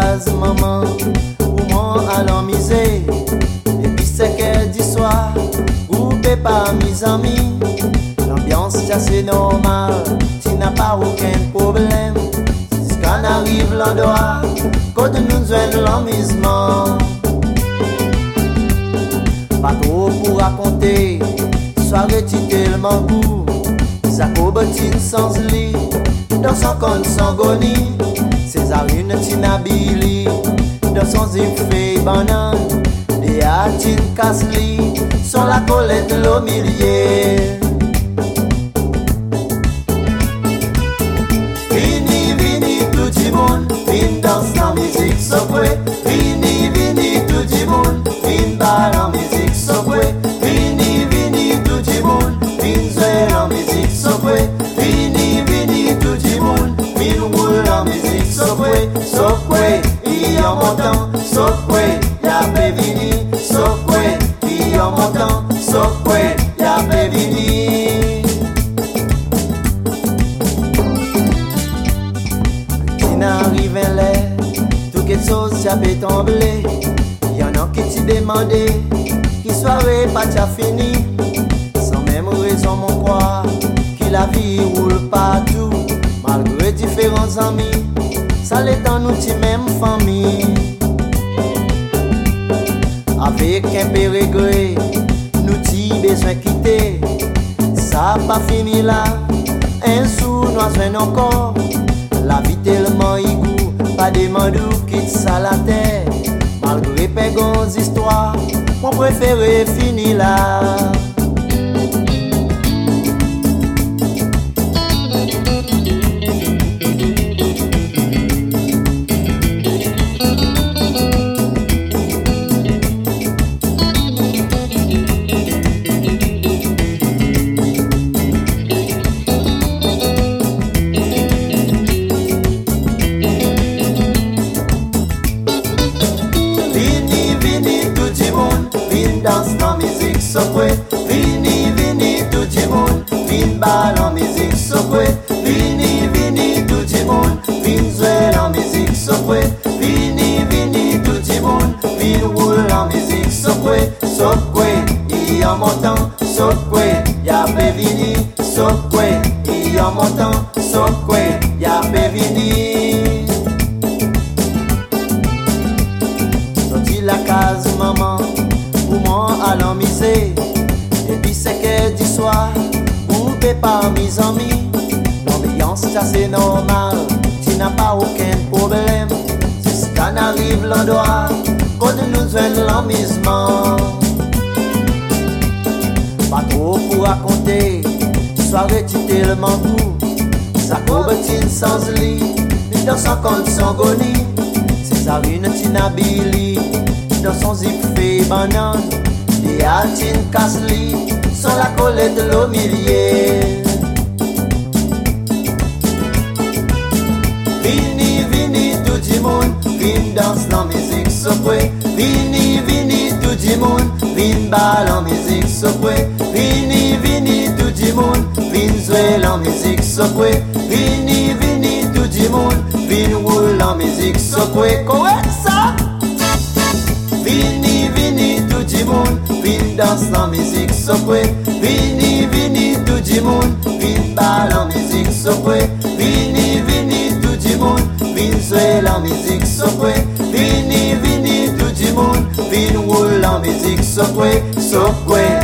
case maman, pour moi à l'amisée. Et puis c'est qu'elle dit soir, groupé par mes amis. L'ambiance c'est assez normal, tu n'as pas aucun problème. Quand arrive l'endroit, quand nous joignent l'amusement. Pas trop pour raconter, soirée tu tellement goût. Jacobotine sans lit, dans son compte sans goni. Césarine Tinabili, dans son zifé banane. Léatine casse-lit, sur la colette l'humilier. Vini, vini, tout le monde, vini danse la musique sopoué. Vini, vini, tout le monde, vini bal la musique sopoué. Vini, vini, tout le monde, vini jouer la musique sopoué. Vini, vini, tout le monde, vini roule la musique sopoué. Sopoué, il y a montant, sopoué, y'a pas vini. Sopoué, il y a montant, sopoué, y'a pas vini. N'arrive là, tout quelque chose ça peut tomber. Y'en a qui t'y demandé, qui soirée pas t'as fini. Sans même raison mon croire, que la vie roule partout. Malgré différents amis, ça l'est en nous t'y même famille. Avec un peu regret, nous t'y besoin quitter. Ça pas fini là, un sou nous a encore. La vie tellement égou, pas de mandou quitte ça la terre. Malgré pégons histoires, mon préféré finit là. Danse la musique sopoué. Vini, vini, tout le monde, vini bal la musique sopoué. Vini, vini, tout le monde, vini jouer la musique sopoué. Vini, vini, tout le monde, vini roule la musique sopoué. Sopoué, il y a montant, sopoué, y'a pas vini. Sopoué, il y a montant, sopoué, y'a pas vini. Sorti la case maman, pour moi à l'amisée. Et puis c'est qu'elle dit soir, groupé par mes amis. L'ambiance c'est assez normal, tu n'as pas aucun problème. Jusqu'à n'arrive l'endroit, quand nous joignent l'amusement. Pas trop pour raconter, soirée tu tellement goût. Jacobotine sans lit, dans son compte sans goni. Césarine Tinabili, dans son zip fait banane. Léatine casse-lit, sur la colette de l'humilier. Vini, vini, tout le monde, vini danse la musique sopoué. Vini, vini, tout le monde, vini bal la musique sopoué. Vini, vini, tout le monde, vini jouer la musique sopoué. Vini, vini, tout le monde, vini roule la musique sopoué. Correct ça? Vini, vini, tout le monde, vini danse la musique sopoué. Vini, vini, tout le monde, vini bal la musique sopoué. Vini, vini, tout le monde, vini jouer la musique sopoué. Vini, vini, tout le monde, vini roule la musique sopoué. Sopoué.